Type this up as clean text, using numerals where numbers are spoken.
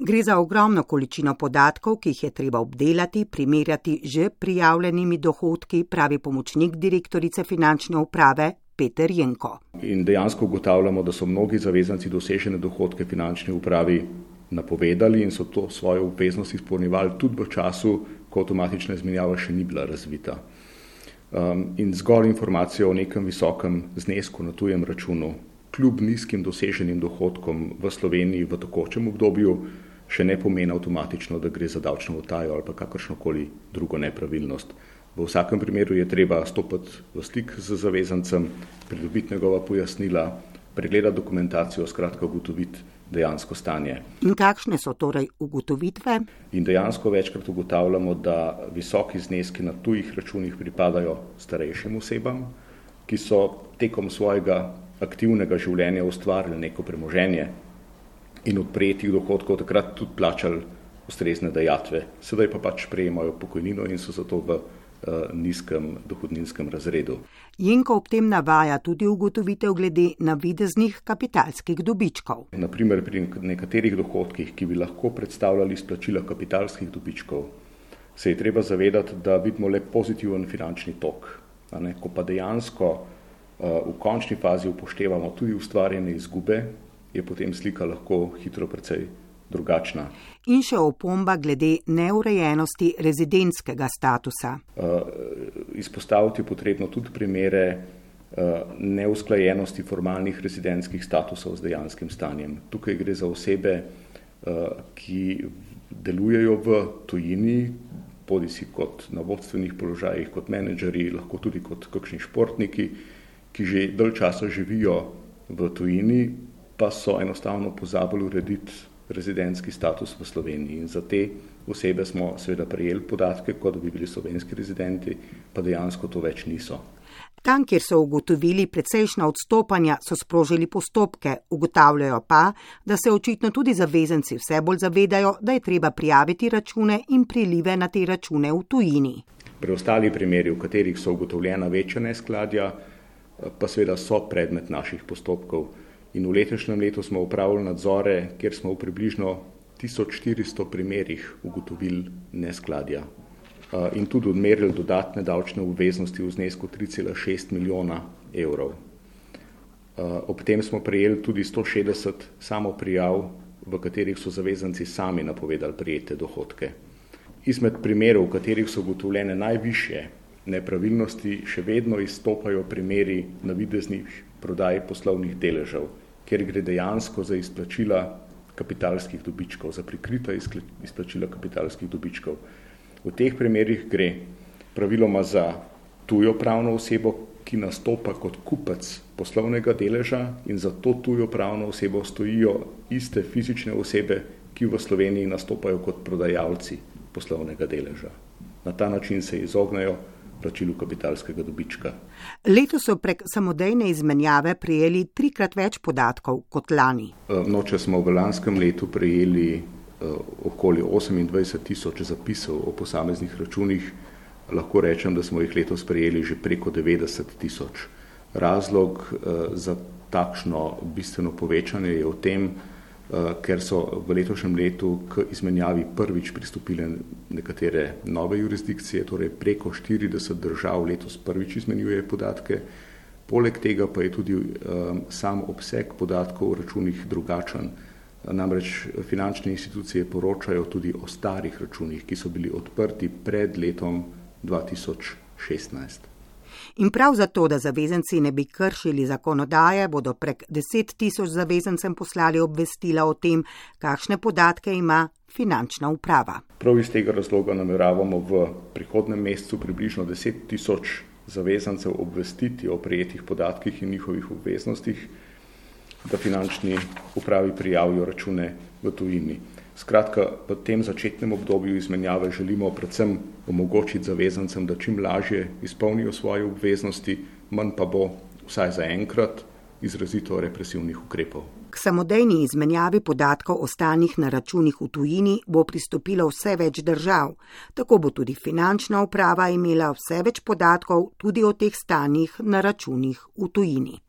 Gre za ogromno količino podatkov, ki jih je treba obdelati, primerjati že prijavljenimi dohodki, pravi pomočnik direktorice finančne uprave Peter Jenko. In dejansko ugotavljamo, da so mnogi zavezanci dosežene dohodke finančni upravi napovedali in so to svojo obveznost izpolnjevali tudi v času, ko avtomatična izmenjava še ni bila razvita. In zgolj informacija o nekem visokem znesku na tujem računu, kljub nizkim doseženim dohodkom v Sloveniji v tekočem obdobju, še ne pomeni avtomatično, da gre za davčno utajo ali pa kakršnokoli drugo nepravilnost. V vsakem primeru je treba stopiti v stik z zavezancem, pridobiti njegova pojasnila, pregledati dokumentacijo, skratka ugotoviti dejansko stanje. In kakšne so torej ugotovitve? In dejansko večkrat ugotavljamo, da visoki zneski na tujih računih pripadajo starejšim osebam, ki so tekom svojega aktivnega življenja ustvarili neko premoženje in od prejetih dohodkov takrat tudi plačali ustrezne dajatve. Sedaj pa pač prejemajo pokojnino in so zato v nizkem dohodninskem razredu. Jenko ob tem navaja tudi ugotovitev glede navideznih kapitalskih dobičkov. Naprimer pri nekaterih dohodkih, ki bi lahko predstavljali izplačila kapitalskih dobičkov, se je treba zavedati, da vidimo le pozitiven finančni tok. Ko pa dejansko v končni fazi upoštevamo tudi ustvarjene izgube, je potem slika lahko hitro precej drugačna. In še opomba glede neurejenosti rezidentskega statusa. Izpostaviti je potrebno tudi primere neusklajenosti formalnih rezidentskih statusov z dejanskim stanjem. Tukaj gre za osebe, ki delujejo v tujini, bodisi kot na vodstvenih položajih, kot menedžerji, lahko tudi kot kakšni športniki, ki že dalj časa živijo v tujini, pa so enostavno pozabili urediti rezidentski status v Sloveniji. In za te osebe smo seveda prejeli podatke, kot bi bili slovenski rezidenti, pa dejansko to več niso. Tam, kjer so ugotovili precejšnja odstopanja, so sprožili postopke, ugotavljajo pa, da se očitno tudi zavezanci vse bolj zavedajo, da je treba prijaviti račune in prilive na te račune v tujini. Preostali primeri, v katerih so ugotovljena večja neskladja, pa seveda so predmet naših postopkov. In v letošnjem letu smo opravili nadzore, kjer smo v približno 1400 primerih ugotovili neskladja in tudi odmerili dodatne davčne obveznosti v znesku 3,6 milijona evrov. Ob tem smo prejeli tudi 160 samoprijav, v katerih so zavezanci sami napovedali prejete dohodke. Izmed primerov, v katerih so ugotovljene najvišje nepravilnosti, še vedno izstopajo primeri navideznih prodaj poslovnih deležev, kjer gre dejansko za izplačila kapitalskih dobičkov, za prikrita izplačila kapitalskih dobičkov. V teh primerih gre praviloma za tujo pravno osebo, ki nastopa kot kupec poslovnega deleža in za to tujo pravno osebo stojijo iste fizične osebe, ki v Sloveniji nastopajo kot prodajalci poslovnega deleža. Na ta način se izognejo plačilu kapitalskega dobička. Letos so prek samodejne izmenjave prejeli 3-krat več podatkov kot lani. Če smo v lanskem letu prejeli okoli 28,000 zapisov o posameznih računih, lahko rečem, da smo jih letos prejeli že preko 90,000. Razlog za takšno bistveno povečanje je v tem, ker so v letošnjem letu k izmenjavi prvič pristopile nekatere nove jurisdikcije, torej preko 40 držav letos prvič izmenjuje podatke. Poleg tega pa je tudi sam obseg podatkov o računih drugačen. Namreč finančne institucije poročajo tudi o starih računih, ki so bili odprti pred letom 2016. In prav zato, da zavezanci ne bi kršili zakonodaje, bodo prek 10,000 zavezancem poslali obvestila o tem, kakšne podatke ima finančna uprava. Prav iz tega razloga nameravamo v prihodnjem mesecu približno 10,000 zavezancev obvestiti o prejetih podatkih in njihovih obveznostih, da finančni upravi prijavijo račune v tujini. Skratka, v tem začetnem obdobju izmenjave želimo predvsem omogočiti zavezancem, da čim lažje izpolnijo svoje obveznosti, manj pa bo, vsaj za enkrat, izrazito represivnih ukrepov. K samodejni izmenjavi podatkov o stanjih na računih v tujini bo pristopilo vse več držav. Tako bo tudi finančna uprava imela vse več podatkov tudi o teh stanjih na računih v tujini.